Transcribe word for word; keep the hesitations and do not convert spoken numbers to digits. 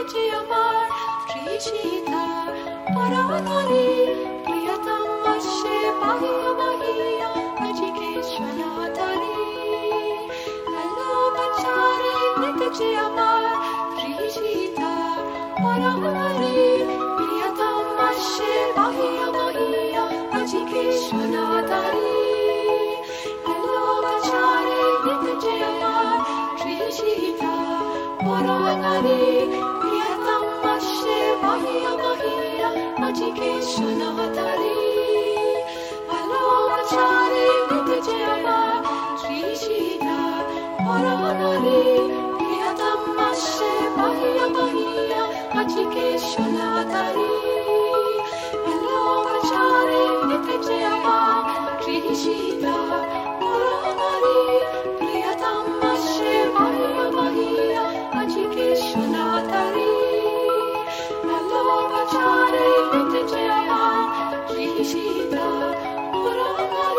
যে আমার তৃষিতা পরানারী প্রিয়তম আসে বাহিয়া বাহিয়া আজিকে সনাতনী হ্যালো বাচারে নিতে যে আমার তৃষিতা পরানারী প্রিয়তম আসে বাহিয়া বাহিয়া আজিকে সনাতনী হ্যালো বাচারে নিতে যে আমার তৃষিতা পরানারী প্রিয়তম আসে বাহিয়া বাহিয়া আজিকে সনাতনী হ্যালো বাচারে নিতে যে আমার তৃষিতা পরানারী প্রিয়তম আসে বাহিয়া বাহিয়া আজিকে সনাতনী হ্যালো বাচারে নিতে যে আমার তৃষিতা পরানারী প্রিয়তম আসে বাহিয়া বাহিয়া আজিকে সনাতনী হ্যালো বাচারে নিতে যে আমার তৃষিতা পরানারী